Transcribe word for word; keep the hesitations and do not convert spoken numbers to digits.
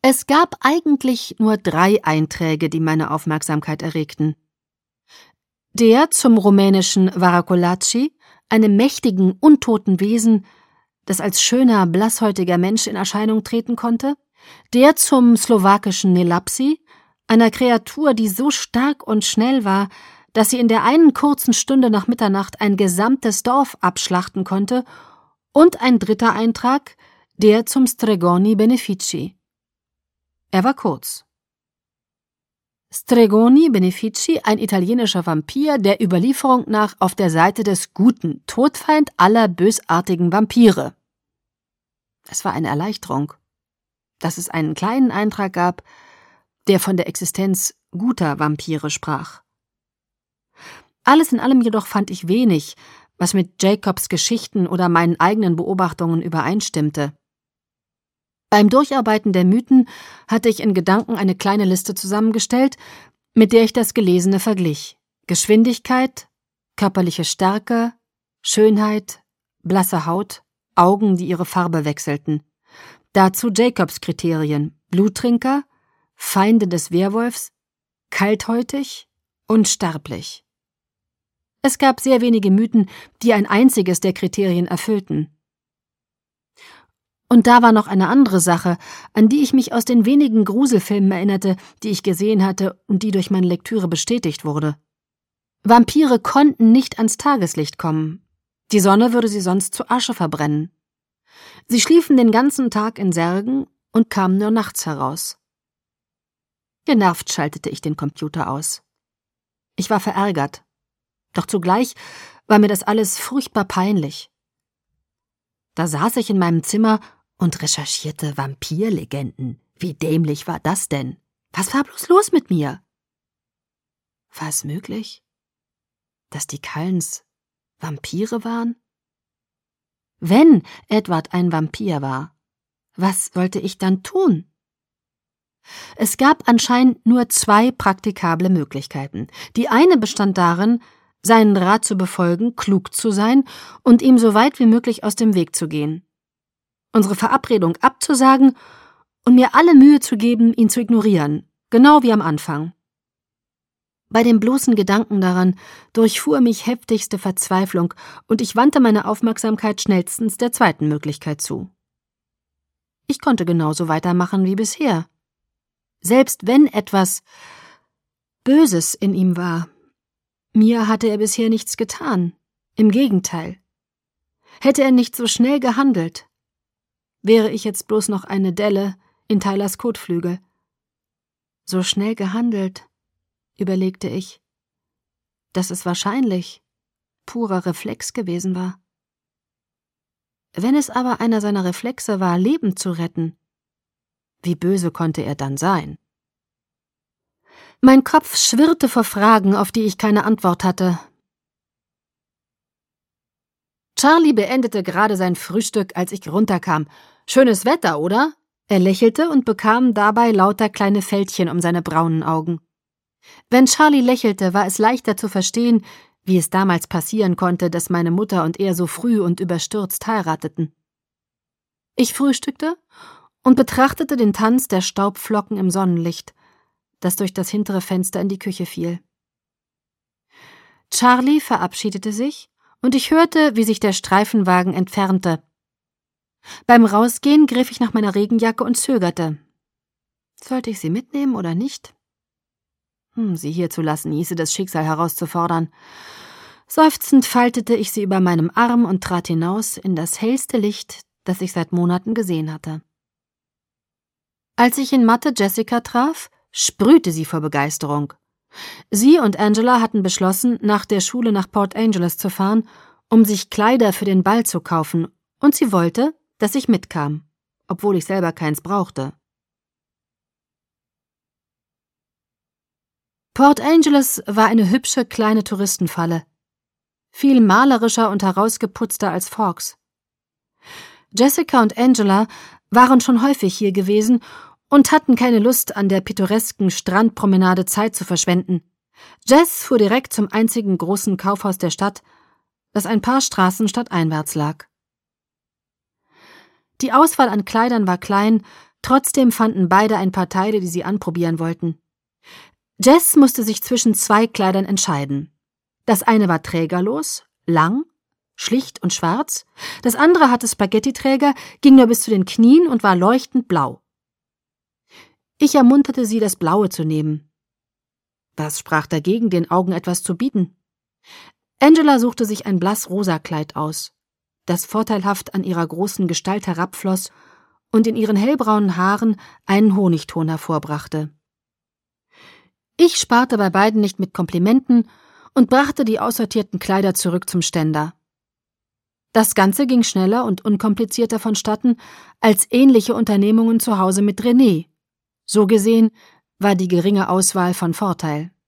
Es gab eigentlich nur drei Einträge, die meine Aufmerksamkeit erregten. Der zum rumänischen Varacolaci, einem mächtigen, untoten Wesen, das als schöner, blasshäutiger Mensch in Erscheinung treten konnte, der zum slowakischen Nelapsi, einer Kreatur, die so stark und schnell war, dass sie in der einen kurzen Stunde nach Mitternacht ein gesamtes Dorf abschlachten konnte, und ein dritter Eintrag, der zum Stregoni Benefici. Er war kurz. Stregoni Benefici, ein italienischer Vampir, der Überlieferung nach auf der Seite des Guten, Todfeind aller bösartigen Vampire. Es war eine Erleichterung, dass es einen kleinen Eintrag gab, der von der Existenz guter Vampire sprach. Alles in allem jedoch fand ich wenig, was mit Jacobs Geschichten oder meinen eigenen Beobachtungen übereinstimmte. Beim Durcharbeiten der Mythen hatte ich in Gedanken eine kleine Liste zusammengestellt, mit der ich das Gelesene verglich. Geschwindigkeit, körperliche Stärke, Schönheit, blasse Haut, Augen, die ihre Farbe wechselten. Dazu Jacobs Kriterien: Bluttrinker, Feinde des Werwolfs, kalthäutig, unsterblich. Es gab sehr wenige Mythen, die ein einziges der Kriterien erfüllten. Und da war noch eine andere Sache, an die ich mich aus den wenigen Gruselfilmen erinnerte, die ich gesehen hatte und die durch meine Lektüre bestätigt wurde. Vampire konnten nicht ans Tageslicht kommen. Die Sonne würde sie sonst zu Asche verbrennen. Sie schliefen den ganzen Tag in Särgen und kamen nur nachts heraus. Genervt schaltete ich den Computer aus. Ich war verärgert. Doch zugleich war mir das alles furchtbar peinlich. Da saß ich in meinem Zimmer und recherchierte Vampirlegenden. Wie dämlich war das denn? Was war bloß los mit mir? War es möglich, dass die Cullens Vampire waren? Wenn Edward ein Vampir war, was wollte ich dann tun? Es gab anscheinend nur zwei praktikable Möglichkeiten. Die eine bestand darin, seinen Rat zu befolgen, klug zu sein und ihm so weit wie möglich aus dem Weg zu gehen. Unsere Verabredung abzusagen und mir alle Mühe zu geben, ihn zu ignorieren, genau wie am Anfang. Bei dem bloßen Gedanken daran durchfuhr mich heftigste Verzweiflung und ich wandte meine Aufmerksamkeit schnellstens der zweiten Möglichkeit zu. Ich konnte genauso weitermachen wie bisher. Selbst wenn etwas Böses in ihm war, mir hatte er bisher nichts getan. Im Gegenteil. Hätte er nicht so schnell gehandelt, wäre ich jetzt bloß noch eine Delle in Tylers Kotflügel. So schnell gehandelt, überlegte ich, dass es wahrscheinlich purer Reflex gewesen war. Wenn es aber einer seiner Reflexe war, Leben zu retten, wie böse konnte er dann sein? Mein Kopf schwirrte vor Fragen, auf die ich keine Antwort hatte. Charlie beendete gerade sein Frühstück, als ich runterkam. »Schönes Wetter, oder?« Er lächelte und bekam dabei lauter kleine Fältchen um seine braunen Augen. Wenn Charlie lächelte, war es leichter zu verstehen, wie es damals passieren konnte, dass meine Mutter und er so früh und überstürzt heirateten. Ich frühstückte und betrachtete den Tanz der Staubflocken im Sonnenlicht, das durch das hintere Fenster in die Küche fiel. Charlie verabschiedete sich, und ich hörte, wie sich der Streifenwagen entfernte. Beim Rausgehen griff ich nach meiner Regenjacke und zögerte. Sollte ich sie mitnehmen oder nicht? Hm, sie hier zu lassen, hieße das Schicksal herauszufordern. Seufzend faltete ich sie über meinem Arm und trat hinaus in das hellste Licht, das ich seit Monaten gesehen hatte. Als ich in Mathe Jessica traf, sprühte sie vor Begeisterung. Sie und Angela hatten beschlossen, nach der Schule nach Port Angeles zu fahren, um sich Kleider für den Ball zu kaufen, und sie wollte, dass ich mitkam, obwohl ich selber keins brauchte. Port Angeles war eine hübsche kleine Touristenfalle, viel malerischer und herausgeputzter als Forks. Jessica und Angela waren schon häufig hier gewesen und hatten keine Lust, an der pittoresken Strandpromenade Zeit zu verschwenden. Jess fuhr direkt zum einzigen großen Kaufhaus der Stadt, das ein paar Straßen stadteinwärts lag. Die Auswahl an Kleidern war klein, Trotzdem fanden beide ein paar Teile, die sie anprobieren wollten. Jess musste sich zwischen zwei Kleidern entscheiden. Das eine war trägerlos, lang, schlicht und schwarz, das andere hatte Spaghetti-Träger, ging nur bis zu den Knien und war leuchtend blau. Ich ermunterte sie, das Blaue zu nehmen. Was sprach dagegen, den Augen etwas zu bieten? Angela suchte sich ein blass-rosa Kleid aus, das vorteilhaft an ihrer großen Gestalt herabfloss und in ihren hellbraunen Haaren einen Honigton hervorbrachte. Ich sparte bei beiden nicht mit Komplimenten und brachte die aussortierten Kleider zurück zum Ständer. Das Ganze ging schneller und unkomplizierter vonstatten als ähnliche Unternehmungen zu Hause mit René. So gesehen war die geringe Auswahl von Vorteil.